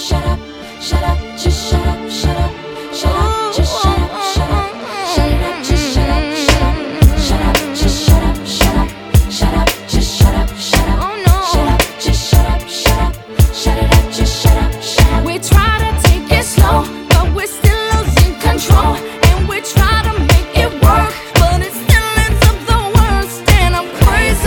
shut up, shut up, just shut up, shut up, shut up, just shut up, shut up, shut it up, just shut up, shut up, shut up, just shut up, shut up, shut up, just shut up, shut up, shut up, just shut up, shut up, shut it up, just shut up, shut up. We try to take it slow, but we're still losing control, and we try to make it work, but it still ends up the worst, and I'm crazy.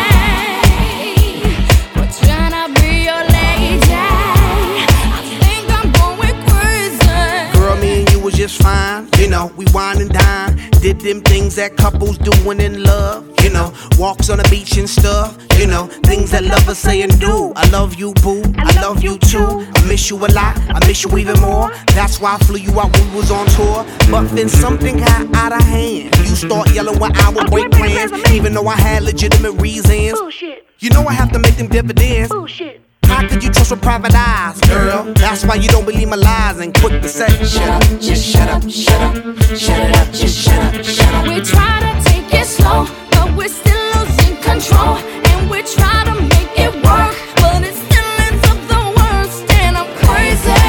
We're trying to be your lady. I think I'm going crazy. Girl, me and you was just fine. You know, we wine and dine. Did them things that couples do when in love. You know, walks on the beach and stuff. You know, things that lovers say and do. I love you, boo. I love you too. I miss you a lot. I miss you even more. That's why I flew you out when we was on tour. But then something got out of hand. You start yelling when I would break plans, even though I had legitimate reasons. Bullshit. You know I have to make them dividends. Bullshit. How could you trust with private eyes, girl? That's why you don't believe my lies and quick to say, shut up, just shut up, shut up, shut it up, just shut up, shut up. We try to take it slow, but we're still losing control, and we try to make it work, but it still ends up the worst, and I'm crazy.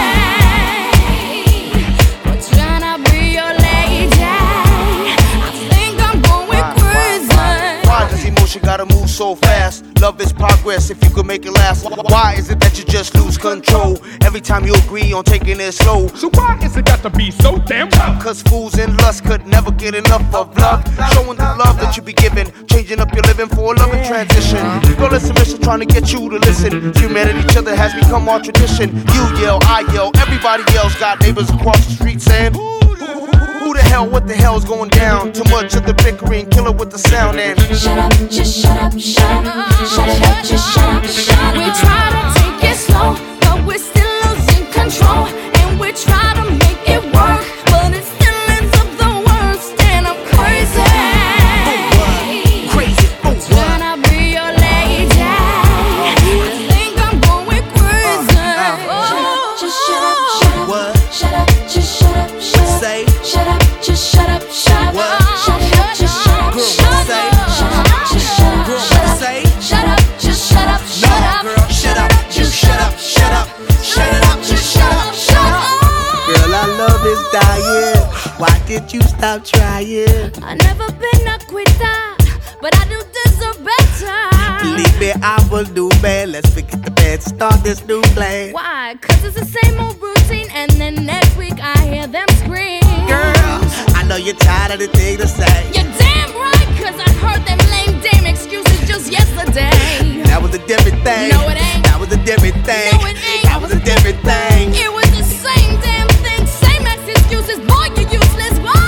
We're trying to be your lady. I think I'm going crazy. Why does emotion gotta move so fast? Love is progress if you could make it last. Why is it that you just lose control every time you agree on taking it slow? So why is it got to be so damn tough? Cause fools in lust could never get enough of love. Showing the love that you be giving, changing up your living for a loving transition. Girl, it's a mission trying to get you to listen. Humanity, each other has become our tradition. You yell, I yell, everybody yells. Got neighbors across the street saying, who the hell, what the hell's going down? Too much of the bickering, kill it with the sound and Shut up, just shut up, shut up, shut it up, just shut up, shut up. We try to take it slow, but we're still losing control, and we try to make it work, but it still ends up the worst, and I'm crazy. Crazy, oh what? Trying to be your lady. I think I'm going crazy. Just shut up, shut up, What? shut up, just shut up, shut up. Say, Shut up, just shut up, shut up. What? Shut it up, just shut up, Girl, shut up. say. Shut up, just shut up, girl, shut up. say, Shut up, just shut up, shut no, up. girl, shut up, you shut up, shut up, shut it up, just shut up, shut up. Girl, our love is dying. Why did you stop trying? I never been a quitter, but I do deserve better. Believe me, I will do bad. Let's forget the bad, start this new plan. Why? Cause it's the same old routine, and then next week I hear them scream. Girl, I know you're tired of the thing to say. You're damn right, cause I heard them lame dame excuses just yesterday. That was a different thing. No, it ain't. That was a different thing. No, it ain't. That was a different thing. It was the same damn thing, same as excuses. Boy, you useless. Whoa!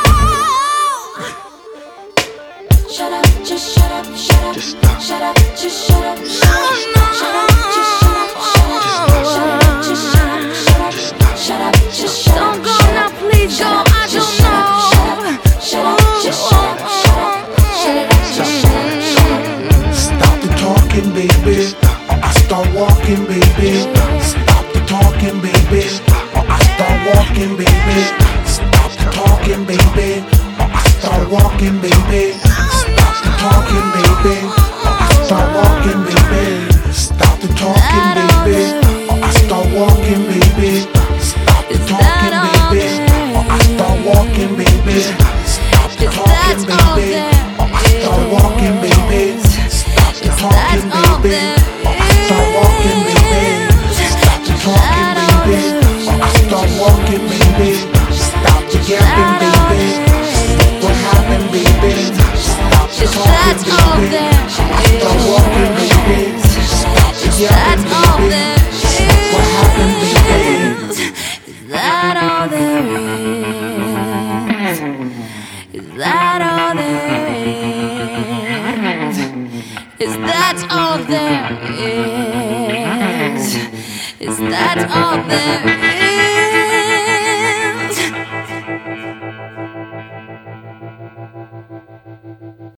Shut up, just shut up, shut up. Just stop. Shut up, just shut up. Shut up, shut up, just shut up. Shut up, just shut up, shut up. Shut up, just shut up. Don't go now, please go. I don't know. Shut up, just shut up, shut up. Shut it up, just shut up, shut up. Stop the talking, baby, or I start walking, baby. Stop the talking, baby, or I start walking, baby. Stop the talking, baby, or I start walking, baby. Stop the talking, baby, or I start walking, baby. Stop the talking, baby, or I start walking, baby. Stop the talking, baby, or I start walking, baby. Stop the talking, baby, or I start walking, baby. Stop the talking, baby, or I start walking, baby. Stop the talking, baby, or I start walking, baby. Stop the yapping, baby. Look what happened, baby. Stop the talking, baby, or I start walking, baby. Stop the yapping, baby. Look what happened, baby. Is that all there is? Is that all there is? Is that all there is? Is that all there is?